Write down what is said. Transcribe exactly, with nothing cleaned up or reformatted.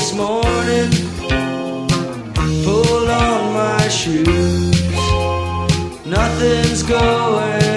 this morning, pulled on my shoes. Nothing's going